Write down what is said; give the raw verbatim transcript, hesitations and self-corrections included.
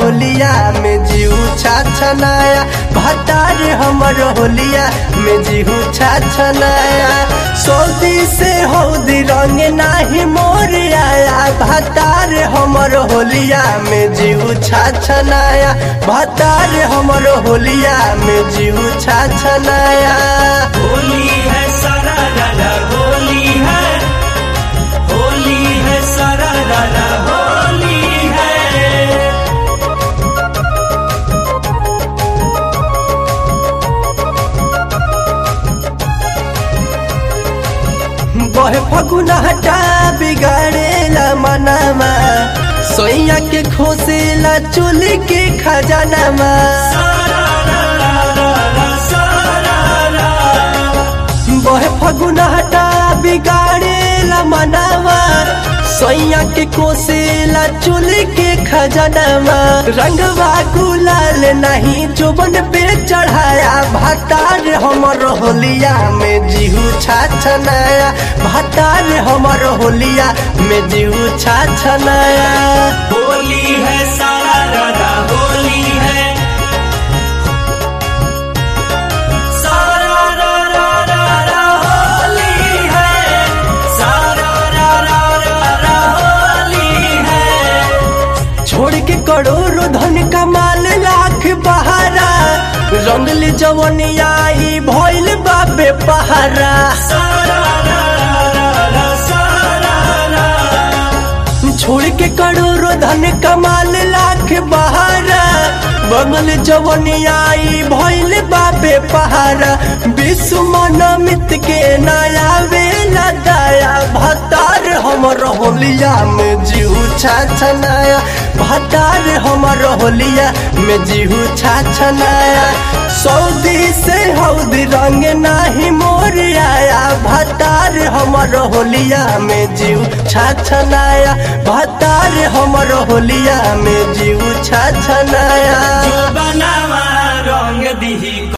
होलिया में जीव छाछनाया, भतार हमर होलिया में जीव छाछनाया। सऊदी से हौदी रंग नाही मोर आया, भतार हमर होलिया में जीव छाछनाया, भतार हमर होलिया में जीव छाछनाया। होली है सारा रारा होली है, होली है सारा रारा होली है। बहे फगुना हटा बिगाड़ेला मनामा, सोइया के खोसेला चोली के खजानामा। बहे फगुना हटा बिगाड़ेला मनामा, सोइया के कोसेला चोली के खजानामा। रंगवा गुलाल नहीं जोबन पे चढ़ाया, भतार हमर होलिया में जीहू छाछनाया, भतार हमर होलिया में जीहू छाछनाया। होली है सारा रारा होली है, सारा रारा रारा होली है, सारा रारा रारा होली है। छोड़ के करोड़ों धन कमाल लाख बहारा, रंगल जवनिया ई भइल बाबे पहारा। सारा रारा रारा सारा रारा। छोड़ के करोड़ों धन कमाल लाख बहारा, बंगल जवनिया ई भइल बाबे पहारा। विश्व मनमित के नया वेला दाया, भतार हमर होलिया में जीव छाछनाया, भतार हमर होलिया में जीव छाछनाया। सऊदी से हौदी रंग नाही मोर आया, भतार हमर होलिया में जीव छाछनाया, भतार हमर होलिया में जीव छाछनाया। बनावा रंग दिही